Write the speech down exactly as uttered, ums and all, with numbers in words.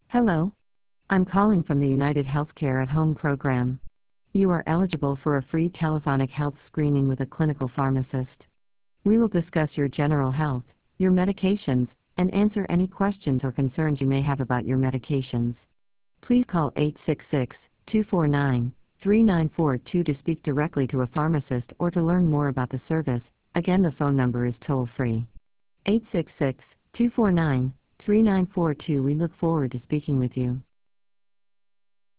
Hello. I'm calling from the United Healthcare at Home program. You are eligible for a free telephonic health screening with a clinical pharmacist. We will discuss your general health, your medications, and answer any questions or concerns you may have about your medications. Please call eight six six, two four nine, three nine four two to speak directly to a pharmacist or to learn more about the service. Again, the phone number is toll-free. eight six six, two four nine, three nine four two. We look forward to speaking with you.